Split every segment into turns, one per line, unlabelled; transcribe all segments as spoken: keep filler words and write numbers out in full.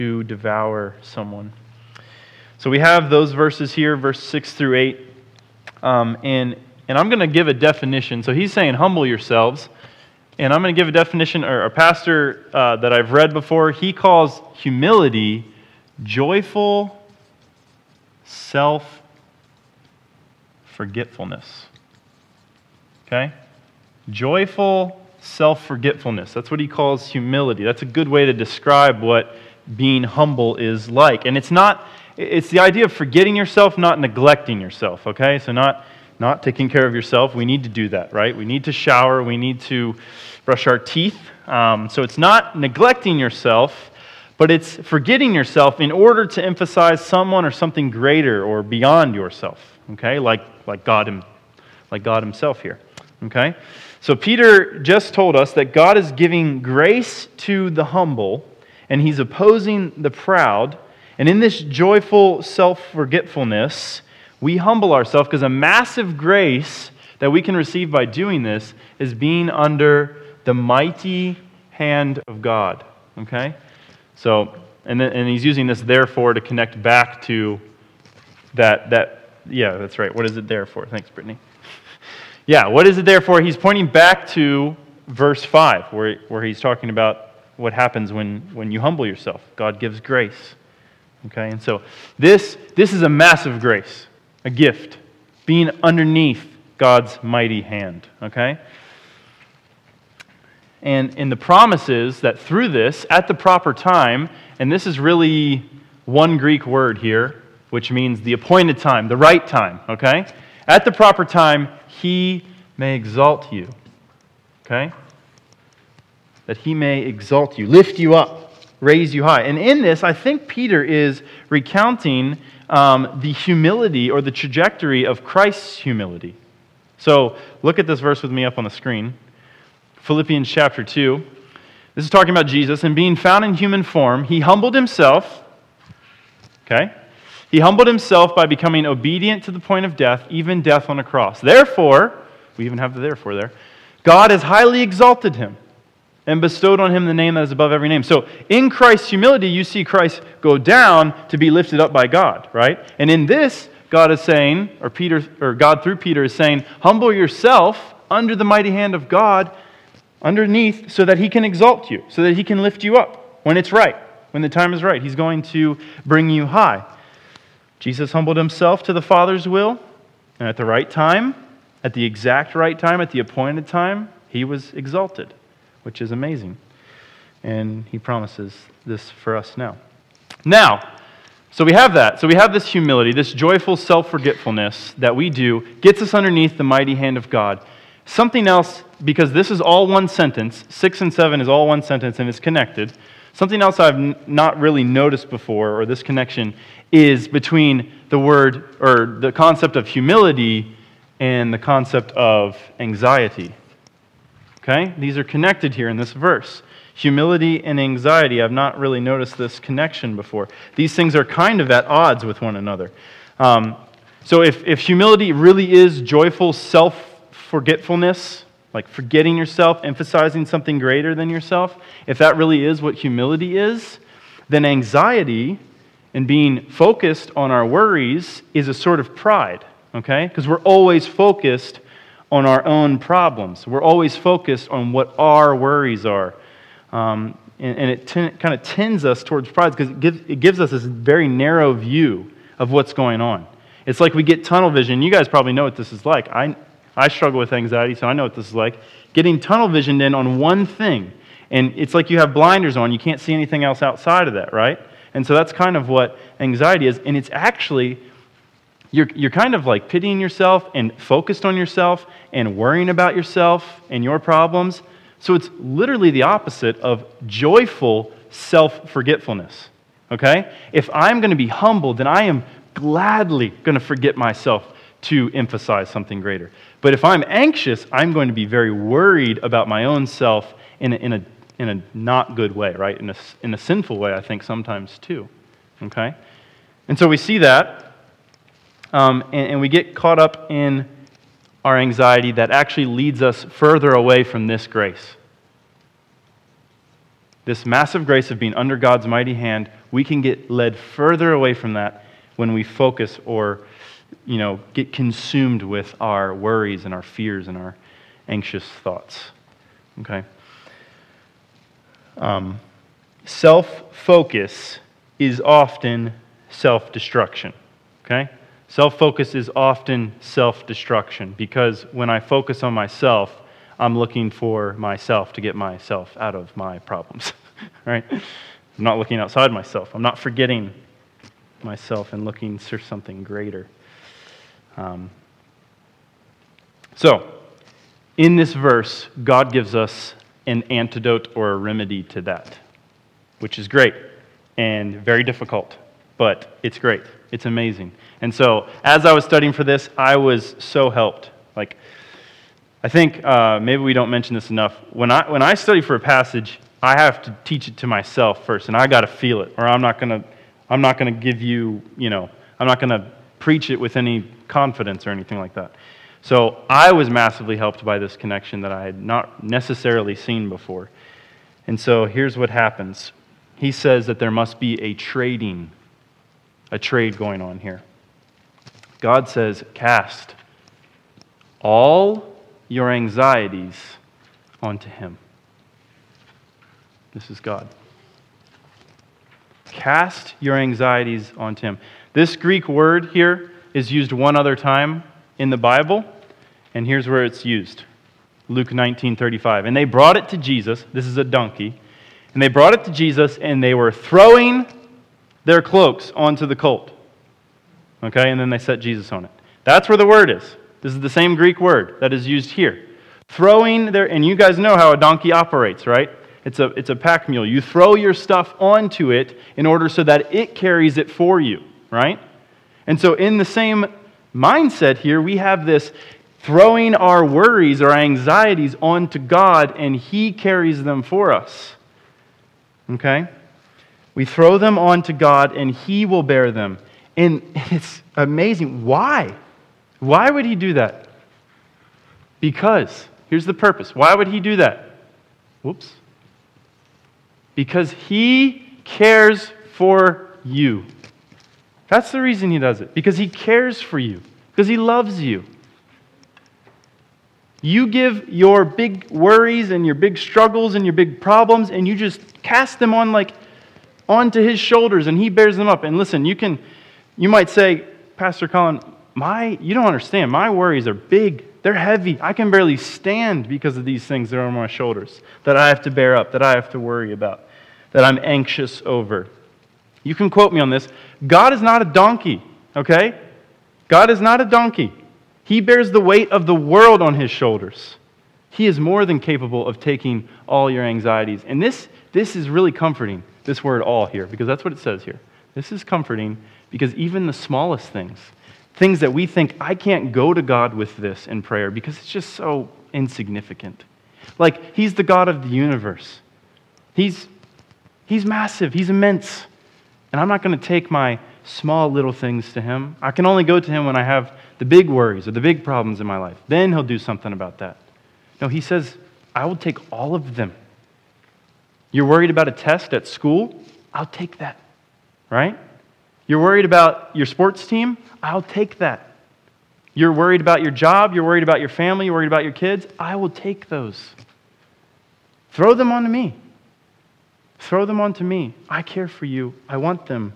to devour someone. So we have those verses here, verse six through eight, um, and and I'm going to give a definition. So he's saying, humble yourselves, and I'm going to give a definition, or a pastor uh, that I've read before, he calls humility joyful self-forgetfulness. Okay? Joyful self-forgetfulness. That's what he calls humility. That's a good way to describe what being humble is like. And it's not, it's the idea of forgetting yourself, not neglecting yourself, okay? So not, not taking care of yourself. We need to do that, right? We need to shower. We need to brush our teeth. Um, so it's not neglecting yourself, but it's forgetting yourself in order to emphasize someone or something greater or beyond yourself, okay? Like, like God, him, like God himself here, okay? So Peter just told us that God is giving grace to the humble, and he's opposing the proud. And in this joyful self-forgetfulness, we humble ourselves because a massive grace that we can receive by doing this is being under the mighty hand of God. Okay? So, and then, and he's using this therefore to connect back to that, that, yeah, that's right. What is it there for? Thanks, Brittany. Yeah, what is it there for? He's pointing back to verse five, where, where he's talking about what happens when, when you humble yourself. God gives grace. Okay, and so this, this is a massive grace, a gift, being underneath God's mighty hand. Okay? And, and the promise is that through this, at the proper time, and this is really one Greek word here, which means the appointed time, the right time, okay? At the proper time, he may exalt you, okay? That he may exalt you, lift you up, raise you high. And in this, I think Peter is recounting um, the humility or the trajectory of Christ's humility. So look at this verse with me up on the screen. Philippians chapter two. This is talking about Jesus, and being found in human form, he humbled himself, okay? He humbled himself by becoming obedient to the point of death, even death on a cross. Therefore, we even have the therefore there, God has highly exalted him and bestowed on him the name that is above every name. So in Christ's humility, you see Christ go down to be lifted up by God, right? And in this, God is saying, or Peter, or God through Peter is saying, humble yourself under the mighty hand of God, underneath, so that he can exalt you, so that he can lift you up when it's right, when the time is right. He's going to bring you high. Jesus humbled himself to the Father's will, and at the right time, at the exact right time, at the appointed time, he was exalted, which is amazing. And he promises this for us now. Now, so we have that. So we have this humility, this joyful self-forgetfulness that we do, gets us underneath the mighty hand of God. Something else, because this is all one sentence, six and seven is all one sentence and it's connected. Something else I've n- not really noticed before, or this connection, is between the word, or the concept of humility and the concept of anxiety. Okay? These are connected here in this verse. Humility and anxiety, I've not really noticed this connection before. These things are kind of at odds with one another. Um, so if, if humility really is joyful self-forgetfulness, like forgetting yourself, emphasizing something greater than yourself, if that really is what humility is, then anxiety and being focused on our worries is a sort of pride, okay? Because we're always focused on our own problems. We're always focused on what our worries are. Um, and, and it ten, kind of tends us towards pride because it gives, it gives us this very narrow view of what's going on. It's like we get tunnel vision. You guys probably know what this is like. I I struggle with anxiety, so I know what this is like. Getting tunnel visioned in on one thing. And it's like you have blinders on. You can't see anything else outside of that, right? And so that's kind of what anxiety is. And it's actually, you're, you're kind of like pitying yourself and focused on yourself and worrying about yourself and your problems. So it's literally the opposite of joyful self-forgetfulness, okay? If I'm going to be humble, then I am gladly going to forget myself to emphasize something greater. But if I'm anxious, I'm going to be very worried about my own self in a, in a, in a not good way, right? In a, in a sinful way, I think, sometimes too, okay? And so we see that, um, and, and we get caught up in our anxiety that actually leads us further away from this grace. This massive grace of being under God's mighty hand, we can get led further away from that when we focus or, you know, get consumed with our worries and our fears and our anxious thoughts. Okay? Um, self-focus is often self-destruction. Okay? Self-focus is often self-destruction because when I focus on myself, I'm looking for myself to get myself out of my problems. Right? I'm not looking outside myself. I'm not forgetting myself and looking for something greater. Um, so, in this verse, God gives us an antidote or a remedy to that, which is great and very difficult, but it's great. It's amazing. And so, as I was studying for this, I was so helped. Like, I think uh, maybe we don't mention this enough. When I when I study for a passage, I have to teach it to myself first, and I got to feel it, or I'm not gonna I'm not gonna give you you know I'm not gonna preach it with any confidence or anything like that. So I was massively helped by this connection that I had not necessarily seen before. And so here's what happens. He says that there must be a trading, a trade going on here. God says, cast all your anxieties onto Him. This is God. Cast your anxieties onto Him. This Greek word here is used one other time in the Bible, and here's where it's used. Luke nineteen thirty-five. And they brought it to Jesus. This is a donkey. And they brought it to Jesus, and they were throwing their cloaks onto the colt. Okay, and then they set Jesus on it. That's where the word is. This is the same Greek word that is used here. Throwing their, and you guys know how a donkey operates, right? It's a, it's a pack mule. You throw your stuff onto it in order so that it carries it for you, right? And so in the same mindset here, we have this throwing our worries or anxieties onto God, and He carries them for us. Okay? We throw them onto God, and He will bear them. And it's amazing. Why? Why would He do that? Because, here's the purpose. Why would He do that? Whoops. Because He cares for you. That's the reason He does it. Because He cares for you. Because He loves you. You give your big worries and your big struggles and your big problems, and you just cast them on like onto His shoulders, and He bears them up. And listen, you can, you might say, Pastor Colin, my, you don't understand. My worries are big. They're heavy. I can barely stand because of these things that are on my shoulders that I have to bear up, that I have to worry about, that I'm anxious over. You can quote me on this. God is not a donkey, okay? God is not a donkey. He bears the weight of the world on His shoulders. He is more than capable of taking all your anxieties. And this, this is really comforting, this word all here, because that's what it says here. This is comforting because even the smallest things, things that we think, I can't go to God with this in prayer because it's just so insignificant. Like, He's the God of the universe. He's, he's massive. He's immense. And I'm not going to take my small little things to Him. I can only go to Him when I have the big worries or the big problems in my life. Then He'll do something about that. No, He says, I will take all of them. You're worried about a test at school? I'll take that. Right? You're worried about your sports team? I'll take that. You're worried about your job? You're worried about your family? You're worried about your kids? I will take those. Throw them onto me. Throw them onto me. I care for you. I want them.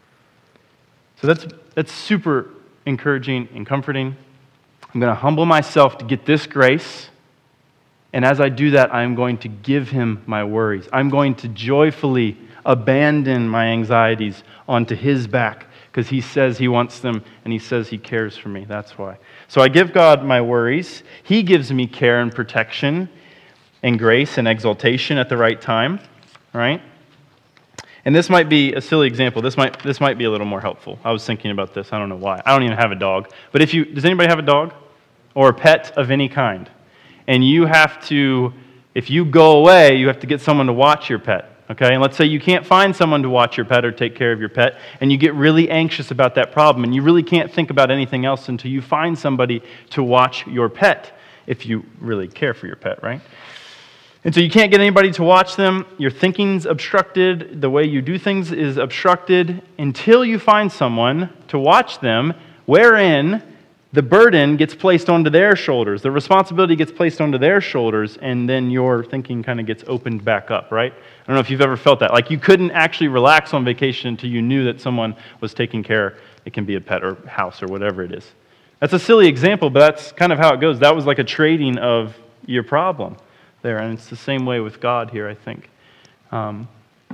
So that's that's super encouraging and comforting. I'm going to humble myself to get this grace. And as I do that, I'm going to give Him my worries. I'm going to joyfully abandon my anxieties onto His back because He says He wants them and He says He cares for me. That's why. So I give God my worries. He gives me care and protection and grace and exaltation at the right time. Right? And this might be a silly example. This might this might be a little more helpful. I was thinking about this. I don't know why. I don't even have a dog. But if you does anybody have a dog or a pet of any kind? And you have to, if you go away, you have to get someone to watch your pet. Okay? And let's say you can't find someone to watch your pet or take care of your pet, and you get really anxious about that problem, and you really can't think about anything else until you find somebody to watch your pet, if you really care for your pet, right? And so you can't get anybody to watch them. Your thinking's obstructed. The way you do things is obstructed until you find someone to watch them, wherein the burden gets placed onto their shoulders. The responsibility gets placed onto their shoulders, and then your thinking kind of gets opened back up, right? I don't know if you've ever felt that. Like you couldn't actually relax on vacation until you knew that someone was taking care. It can be a pet or house or whatever it is. That's a silly example, but that's kind of how it goes. That was like a trading of your problem there, and it's the same way with God here, I think. Um,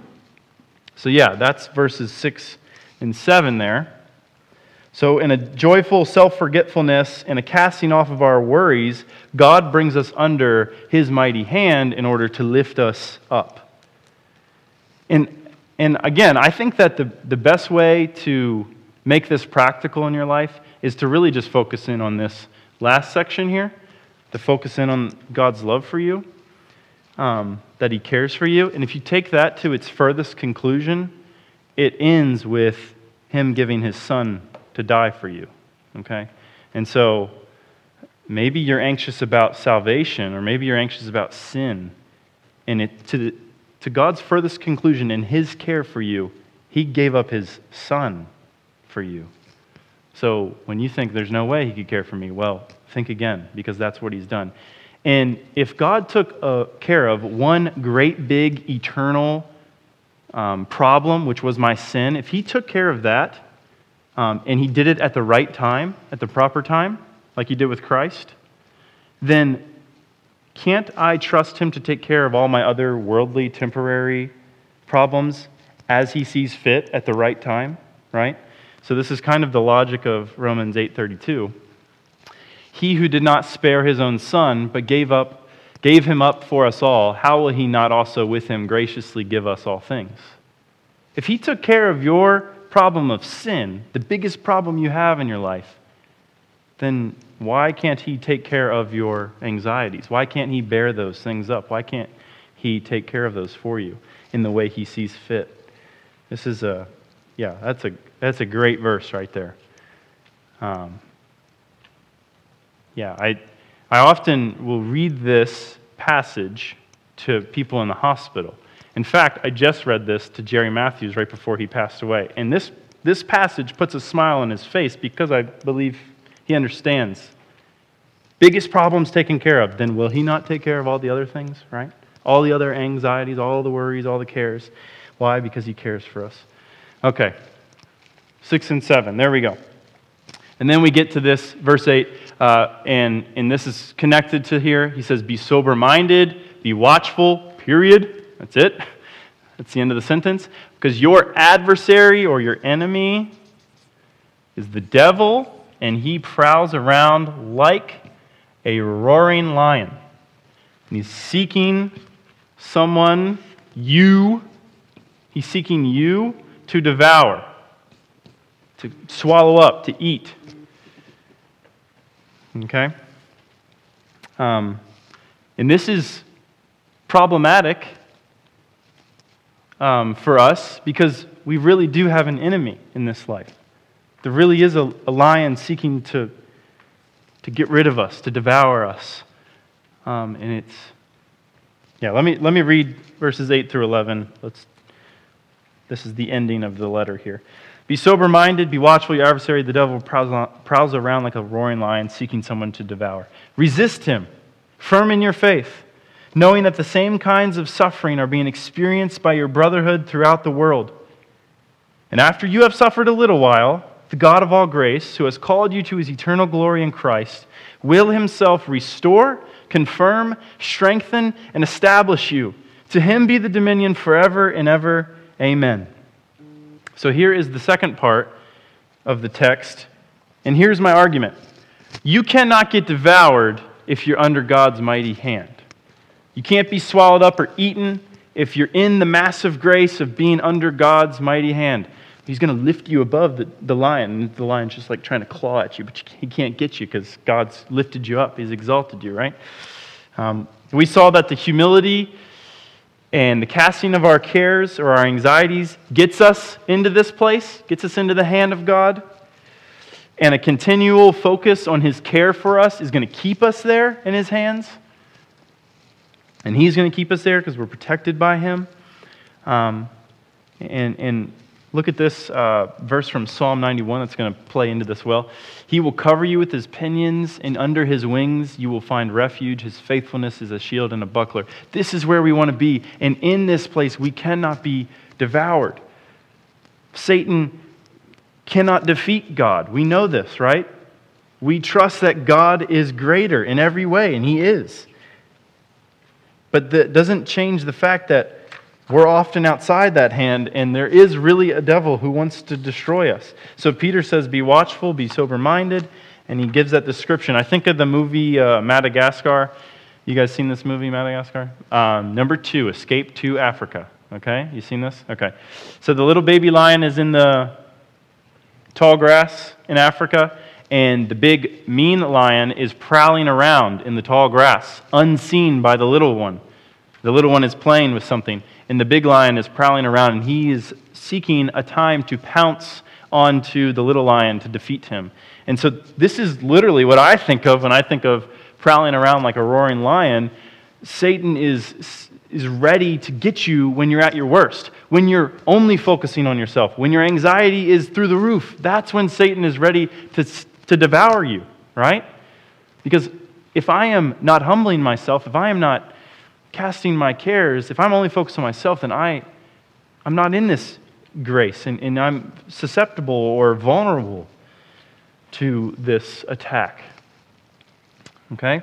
so yeah, that's verses six and seven there. So in a joyful self-forgetfulness and a casting off of our worries, God brings us under His mighty hand in order to lift us up. And, and again, I think that the, the best way to make this practical in your life is to really just focus in on this last section here, to focus in on God's love for you, um, that He cares for you. And if you take that to its furthest conclusion, it ends with Him giving His Son to die for you, okay? And so maybe you're anxious about salvation, or maybe you're anxious about sin, and it, to, the, to God's furthest conclusion in His care for you, He gave up His Son for you. So when you think there's no way He could care for me, well, think again, because that's what He's done. And if God took uh, care of one great big eternal um, problem, which was my sin, if He took care of that, Um, and He did it at the right time, at the proper time, like He did with Christ, then can't I trust Him to take care of all my other worldly, temporary problems as He sees fit at the right time, right? So this is kind of the logic of Romans eight thirty-two. He who did not spare His own Son, but gave up, gave Him up for us all, how will He not also with Him graciously give us all things? If He took care of your problem of sin, the biggest problem you have in your life, then why can't He take care of your anxieties? Why can't He bear those things up? Why can't He take care of those for you in the way He sees fit? This is a, yeah, that's a that's a great verse right there. Um, yeah, I I often will read this passage to people in the hospital. In fact, I just read this to Jerry Matthews right before he passed away. And this, this passage puts a smile on his face because I believe he understands. Biggest problem's taken care of, then will He not take care of all the other things, right? All the other anxieties, all the worries, all the cares. Why? Because He cares for us. Okay, six and seven, there we go. And then we get to this, verse eight, uh, and, and this is connected to here. He says, be sober-minded, be watchful, period. That's it. That's the end of the sentence. Because your adversary or your enemy is the devil, and he prowls around like a roaring lion. And he's seeking someone, you, he's seeking you to devour, to swallow up, to eat. Okay? Um, and this is problematic Um, for us, because we really do have an enemy in this life. There really is a, a lion seeking to, to get rid of us, to devour us. Um, and it's, yeah, let me, let me read verses eight through eleven. Let's. This is the ending of the letter here. Be sober-minded, be watchful, your adversary, the devil, prowls, on, prowls around like a roaring lion seeking someone to devour. Resist him, firm in your faith, knowing that the same kinds of suffering are being experienced by your brotherhood throughout the world. And after you have suffered a little while, the God of all grace, who has called you to His eternal glory in Christ, will Himself restore, confirm, strengthen, and establish you. To Him be the dominion forever and ever. Amen. So here is the second part of the text, and here's my argument. You cannot get devoured if you're under God's mighty hand. You can't be swallowed up or eaten if you're in the massive grace of being under God's mighty hand. He's going to lift you above the, the lion, and the lion's just like trying to claw at you, but he can't get you because God's lifted you up. He's exalted you, right? Um, we saw that the humility and the casting of our cares or our anxieties gets us into this place, gets us into the hand of God, and a continual focus on His care for us is going to keep us there in His hands. And He's going to keep us there because we're protected by Him. Um, and, and look at this uh, verse from Psalm ninety-one that's going to play into this well. He will cover you with His pinions, and under His wings you will find refuge. His faithfulness is a shield and a buckler. This is where we want to be. And in this place, we cannot be devoured. Satan cannot defeat God. We know this, right? We trust that God is greater in every way, and He is. But that doesn't change the fact that we're often outside that hand, and there is really a devil who wants to destroy us. So Peter says, be watchful, be sober-minded, and he gives that description. I think of the movie uh, Madagascar. You guys seen this movie, Madagascar? Um, number two, Escape to Africa. Okay, you seen this? Okay. So the little baby lion is in the tall grass in Africa, and the big mean lion is prowling around in the tall grass, unseen by the little one. The little one is playing with something, and the big lion is prowling around, and he is seeking a time to pounce onto the little lion to defeat him. And so this is literally what I think of when I think of prowling around like a roaring lion. Satan is, is ready to get you when you're at your worst, when you're only focusing on yourself, when your anxiety is through the roof. That's when Satan is ready to, to devour you, right? Because if I am not humbling myself, if I am not casting my cares, if I'm only focused on myself, then I, I'm not in this grace, and, and I'm susceptible or vulnerable to this attack. Okay?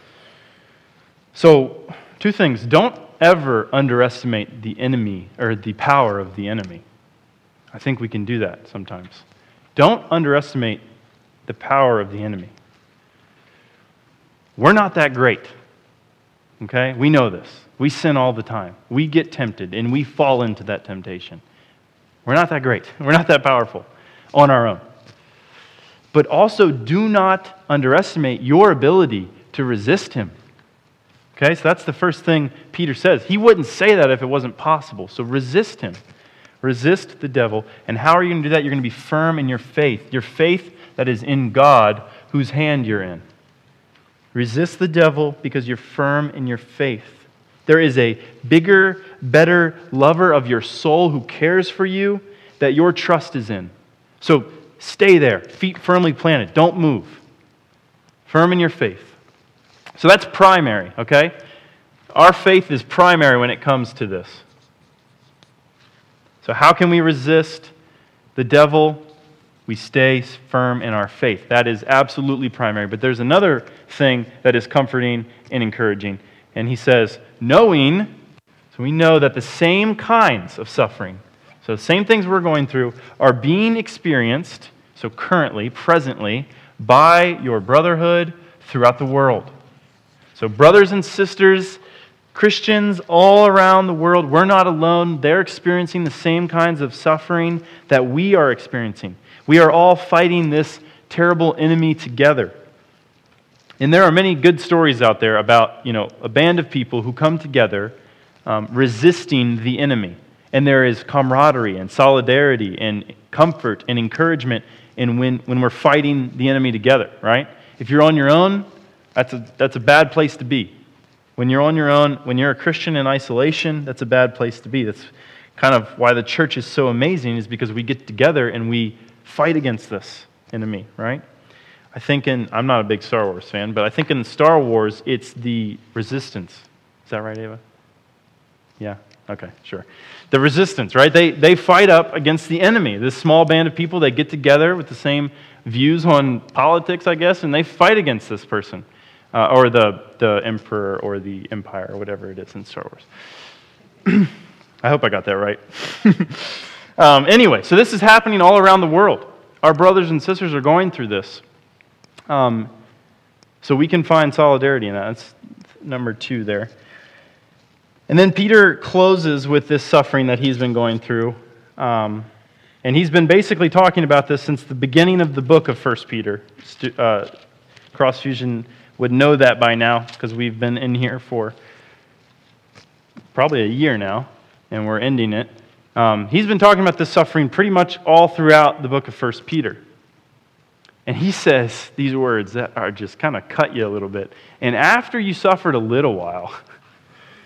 So, two things. Don't ever underestimate the enemy or the power of the enemy. I think we can do that sometimes. Don't underestimate the power of the enemy. We're not that great. Okay? We know this. We sin all the time. We get tempted, and we fall into that temptation. We're not that great. We're not that powerful on our own. But also, do not underestimate your ability to resist him. Okay? So that's the first thing Peter says. He wouldn't say that if it wasn't possible. So resist him. Resist the devil. And how are you going to do that? You're going to be firm in your faith. Your faith that is in God, whose hand you're in. Resist the devil because you're firm in your faith. There is a bigger, better lover of your soul who cares for you that your trust is in. So stay there, feet firmly planted. Don't move. Firm in your faith. So that's primary, okay? Our faith is primary when it comes to this. So how can we resist the devil? We stay firm in our faith. That is absolutely primary. But there's another thing that is comforting and encouraging. And he says, knowing, so we know that the same kinds of suffering, so the same things we're going through, are being experienced, so currently, presently, by your brotherhood throughout the world. So brothers and sisters, Christians all around the world, we're not alone. They're experiencing the same kinds of suffering that we are experiencing. We are all fighting this terrible enemy together. And there are many good stories out there about, you know, a band of people who come together um, resisting the enemy. And there is camaraderie and solidarity and comfort and encouragement in when, when we're fighting the enemy together, right? If you're on your own, that's a, that's a bad place to be. When you're on your own, when you're a Christian in isolation, that's a bad place to be. That's kind of why the church is so amazing, is because we get together and we fight against this enemy, right? I think in, I'm not a big Star Wars fan, but I think in Star Wars, it's the resistance. Is that right, Ava? Yeah, okay, sure. The resistance, right? They they fight up against the enemy. This small band of people, they get together with the same views on politics, I guess, and they fight against this person, uh, or the, the emperor or the empire, or whatever it is in Star Wars. I hope I got that right. Um, anyway, so this is happening all around the world. Our brothers and sisters are going through this. Um, so we can find solidarity in that. That's number two there. And then Peter closes with this suffering that he's been going through. Um, and he's been basically talking about this since the beginning of the book of First Peter. Uh, Cross Fusion would know that by now, because we've been in here for probably a year now, and we're ending it. Um, he's been talking about this suffering pretty much all throughout the book of First Peter. And he says these words that are just kind of cut you a little bit. And after you suffered a little while,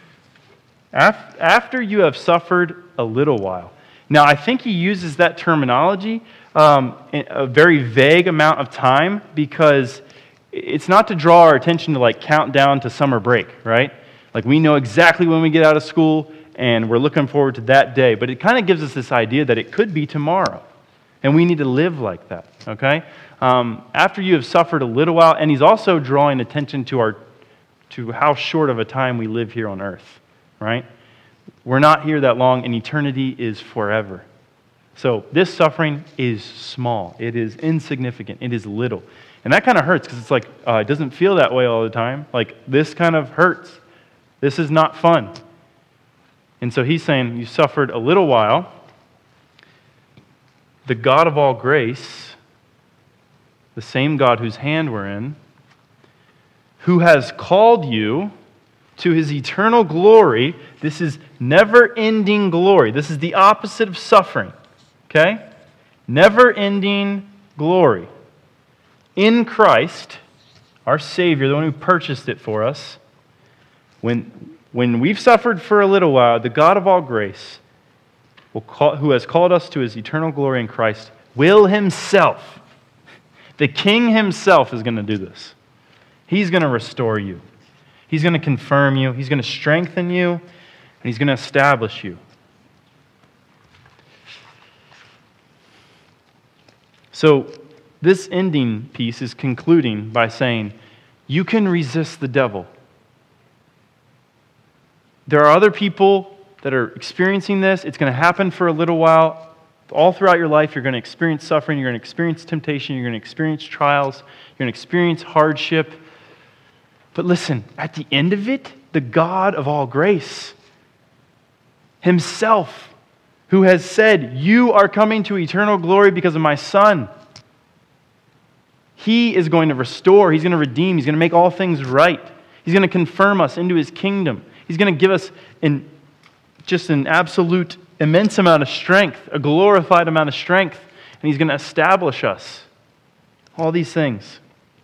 Af- After you have suffered a little while. Now, I think he uses that terminology um, in a very vague amount of time because it's not to draw our attention to like count down to summer break, right? Like we know exactly when we get out of school and we're looking forward to that day. But it kind of gives us this idea that it could be tomorrow. And we need to live like that, okay? Um, after you have suffered a little while, and he's also drawing attention to our to how short of a time we live here on earth, right? We're not here that long, and eternity is forever. So this suffering is small. It is insignificant. It is little. And that kind of hurts because it's like, uh, it doesn't feel that way all the time. Like, this kind of hurts. This is not fun. And so he's saying, you suffered a little while. The God of all grace, the same God whose hand we're in, who has called you to his eternal glory. This is never-ending glory. This is the opposite of suffering. Okay? Never-ending glory. In Christ, our Savior, the one who purchased it for us, when, when we've suffered for a little while, the God of all grace, will call, who has called us to his eternal glory in Christ, will himself, the King himself is going to do this. He's going to restore you. He's going to confirm you. He's going to strengthen you. And he's going to establish you. So this ending piece is concluding by saying, you can resist the devil. There are other people that are experiencing this. It's going to happen for a little while. All throughout your life, you're going to experience suffering. You're going to experience temptation. You're going to experience trials. You're going to experience hardship. But listen, at the end of it, the God of all grace himself, who has said, you are coming to eternal glory because of my Son, he is going to restore, he's going to redeem, he's going to make all things right. He's going to confirm us into his kingdom. He's going to give us in just an absolute immense amount of strength, a glorified amount of strength, and he's going to establish us. All these things.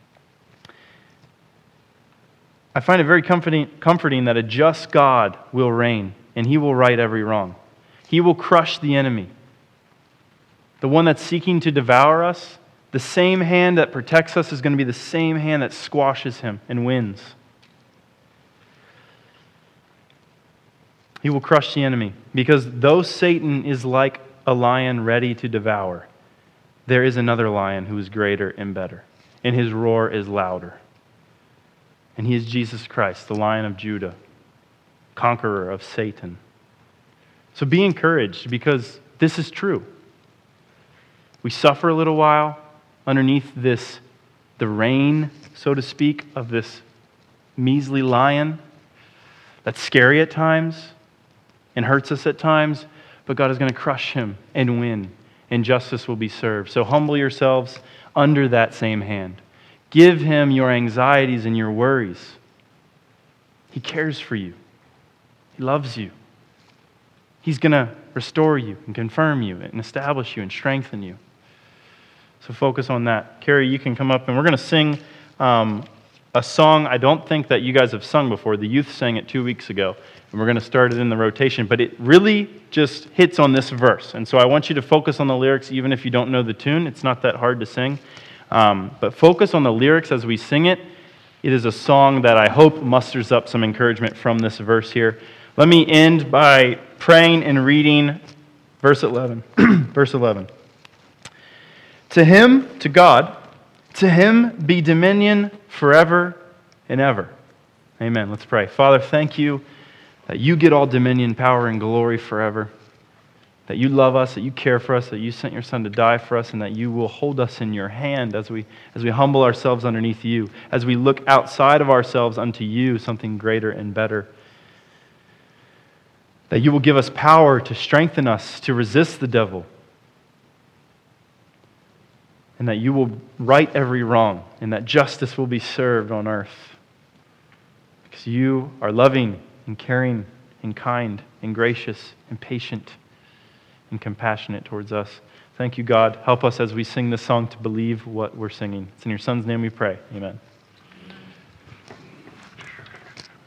I find it very comforting, comforting that a just God will reign, and he will right every wrong. He will crush the enemy. The one that's seeking to devour us, the same hand that protects us is going to be the same hand that squashes him and wins. He will crush the enemy, because though Satan is like a lion ready to devour, there is another lion who is greater and better, and his roar is louder. And he is Jesus Christ, the Lion of Judah, conqueror of Satan. So be encouraged, because this is true. We suffer a little while underneath this, the reign, so to speak, of this measly lion that's scary at times and hurts us at times, but God is going to crush him and win, and justice will be served. So humble yourselves under that same hand. Give him your anxieties and your worries. He cares for you. He loves you. He's going to restore you and confirm you and establish you and strengthen you. So focus on that. Carrie, you can come up, and we're going to sing um, a song I don't think that you guys have sung before. The youth sang it two weeks ago, and we're going to start it in the rotation. But it really just hits on this verse. And so I want you to focus on the lyrics even if you don't know the tune. It's not that hard to sing. Um, but focus on the lyrics as we sing it. It is a song that I hope musters up some encouragement from this verse here. Let me end by praying and reading verse eleven. Verse eleven. To him, to God, to him be dominion forever and ever. Amen. Let's pray. Father, thank you that you get all dominion, power, and glory forever. That you love us, that you care for us, that you sent your Son to die for us, and that you will hold us in your hand as we as we humble ourselves underneath you, as we look outside of ourselves unto you, something greater and better. That you will give us power to strengthen us, to resist the devil, and that you will right every wrong, and that justice will be served on earth. Because you are loving and caring and kind and gracious and patient and compassionate towards us. Thank you, God. Help us as we sing this song to believe what we're singing. It's in your Son's name we pray. Amen.